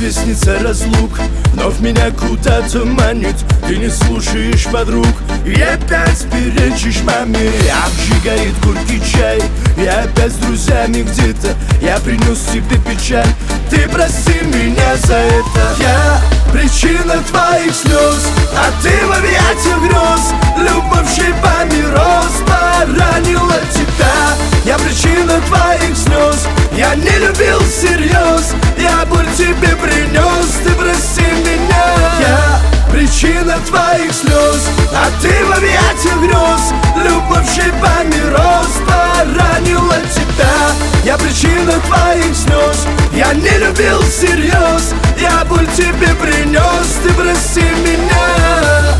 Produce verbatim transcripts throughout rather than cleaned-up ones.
тебе снится разлук, вновь меня куда-то манит, ты не слушаешь подруг. И опять перечишь маме, обжигает горький чай. И опять с друзьями где-то я принес тебе печаль. Ты прости меня за это, я причина твоих слез, а ты в объятиях грез. Любовь шипами роз поранила тебя. Я причина твоих слез, я не любил всерьез. Я боль тебе принес, ты прости меня. Я причина твоих слез, а ты в объятиях грез. Любовь шипами роз поранила тебя. Я причина твоих слез, я не любил всерьез. Я боль тебе принес, ты прости меня.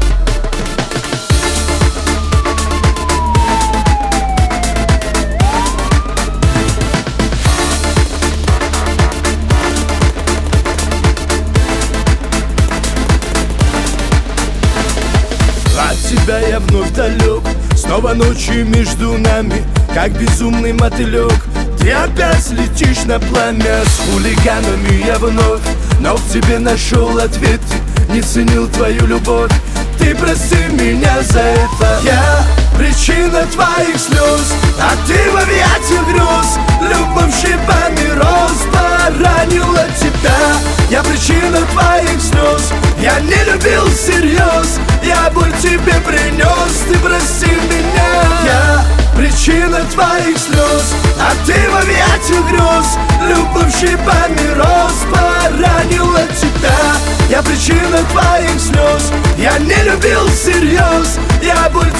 От тебя я вновь далек, снова ночи между нами, как безумный мотылек. Ты опять летишь на пламя, с хулиганами я вновь, но в тебе нашел ответ, не ценил твою любовь. Ты прости меня за это, я причина твоих слез, а ты в объятиях грез. Любовь шипами роз поранила тебя. Я причина твоих слез, я не любил всерьез. Я боль тебе принес, ты прости меня. Я причина твоих слез, а ты в объятиях грез. Любовь шипами роз поранила тебя. Я причина твоих слез, я не любил всерьез. Я боль